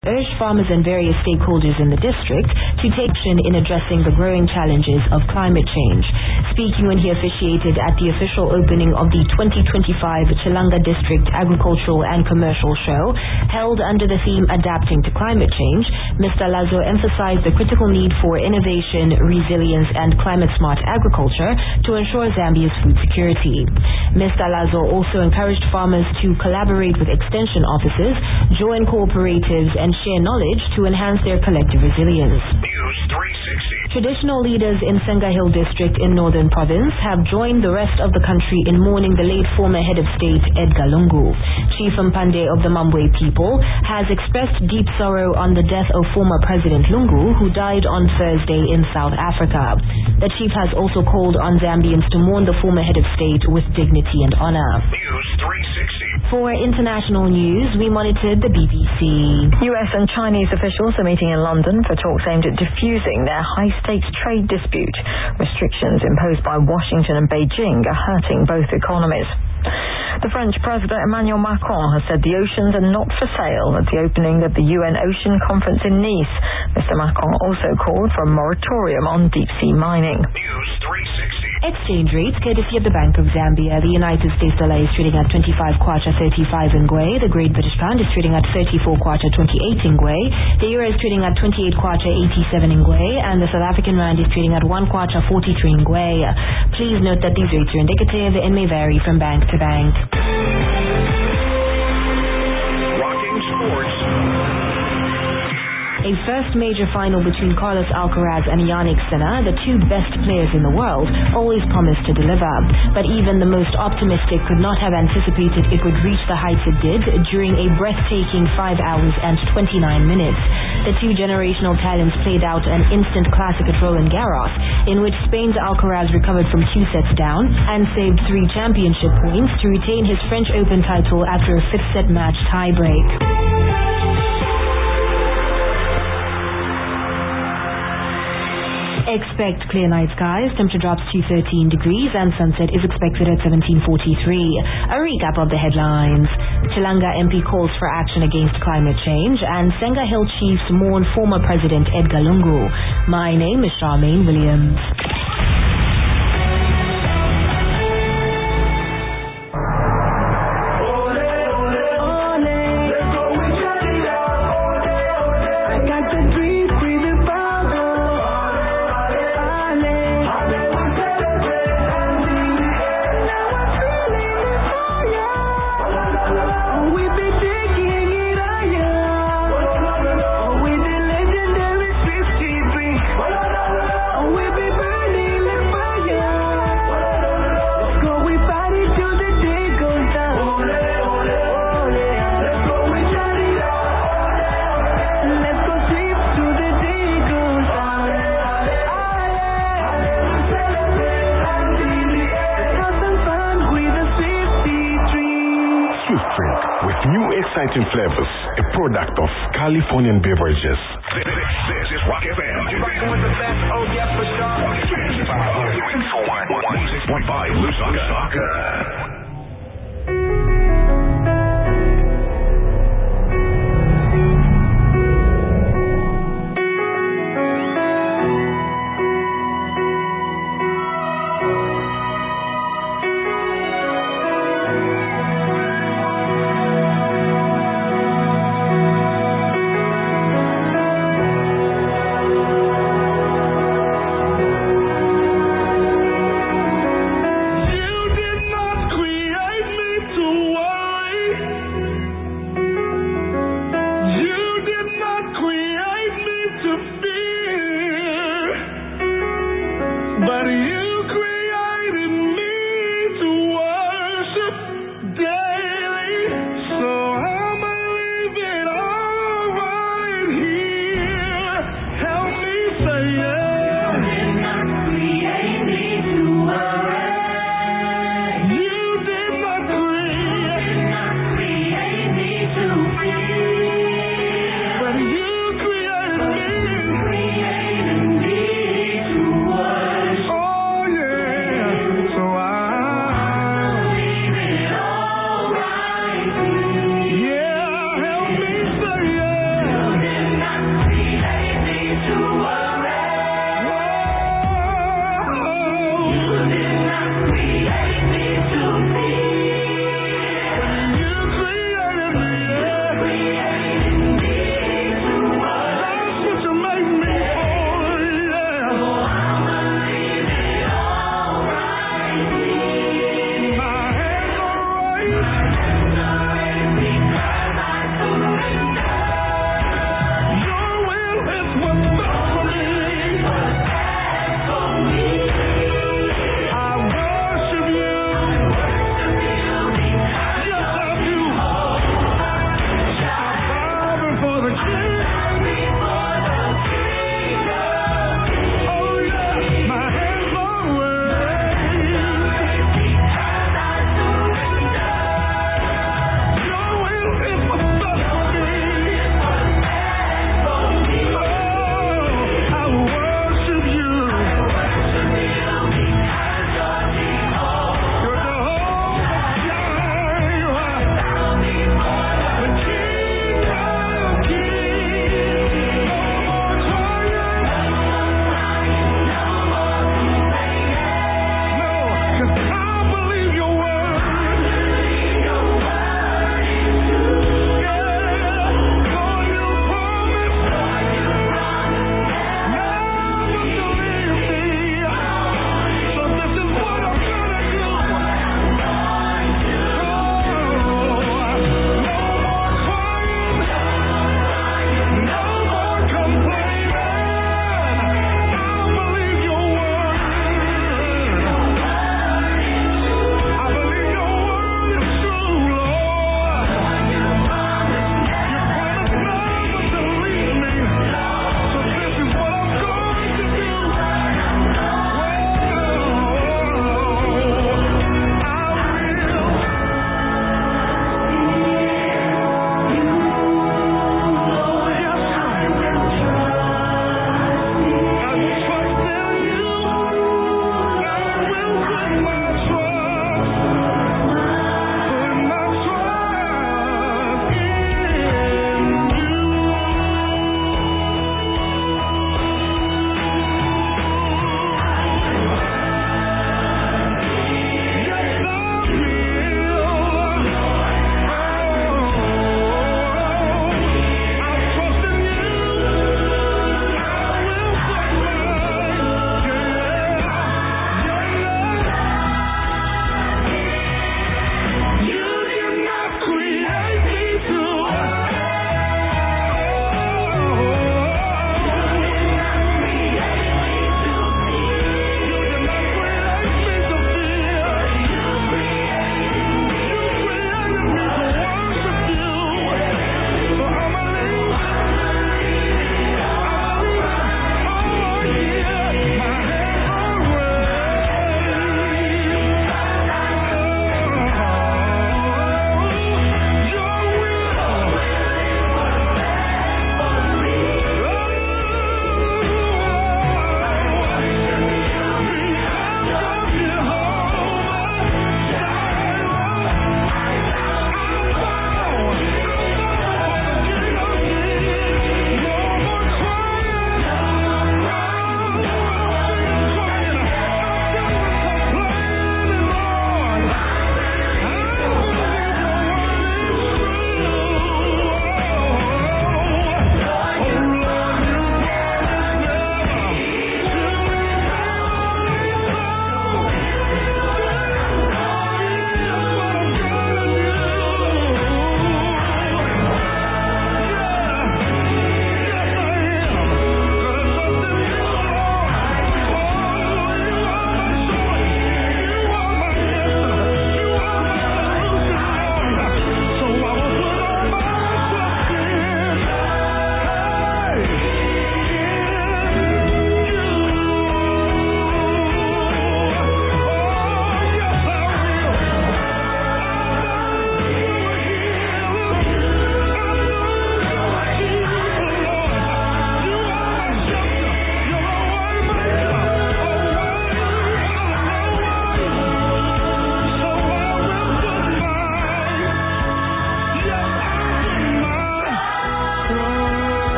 urged farmers and various stakeholders in the district to take action in addressing the growing challenges of climate change. Speaking when he officiated at the official opening of the 2025 Chilanga District Agricultural and Commercial Show, held under the theme Adapting to Climate Change, Mr. Lazo emphasized the critical need for innovation, resilience, and climate-smart agriculture to ensure Zambia's food security. Mr. Lazo also encouraged farmers to collaborate with extension officers, join cooperatives, and share knowledge to enhance their collective resilience. News 360. Traditional leaders in Senga Hill District in Northern Province have joined the rest of the country in mourning the late former head of state Edgar Lungu. Chief Mpande of the Mambwe people has expressed deep sorrow on the death of former President Lungu, who died on Thursday in South Africa. The chief has also called on Zambians to mourn the former head of state with dignity and honor. News 360. For international news, we monitored the BBC. US and Chinese officials are meeting in London for talks aimed at diffusing their high-stakes trade dispute. Restrictions imposed by Washington and Beijing are hurting both economies. The French President Emmanuel Macron has said the oceans are not for sale at the opening of the UN Ocean Conference in Nice. Mr. Macron also called for a moratorium on deep-sea mining. News 360. Exchange rates courtesy of the Bank of Zambia. The United States dollar is trading at 25 kwacha 35 ngwe. The Great British Pound is trading at 34 kwacha 28 ngwe. The Euro is trading at 28 kwacha 87 ngwe. And the South African Rand is trading at 1 kwacha 43 ngwe. Please note that these rates are indicative and may vary from bank to bank. Rocking sports. A first major final between Carlos Alcaraz and Jannik Sinner, the two best players in the world, always promised to deliver. But even the most optimistic could not have anticipated it would reach the heights it did during a breathtaking 5 hours and 29 minutes. The two generational talents played out an instant classic at Roland Garros, in which Spain's Alcaraz recovered from 2 sets down and saved 3 championship points to retain his French Open title after a 5th set match tiebreak. Expect clear night skies, temperature drops to 13 degrees and sunset is expected at 17:43. A recap of the headlines. Chilanga MP calls for action against climate change and Senga Hill Chiefs mourn former President Edgar Lungu. My name is Charmaine Williams. Exciting flavors, a product of Californian Beverages. This is Rock FM. You're rocking with the best. Oh, yeah, for sure. 106.5 Lusaka. But you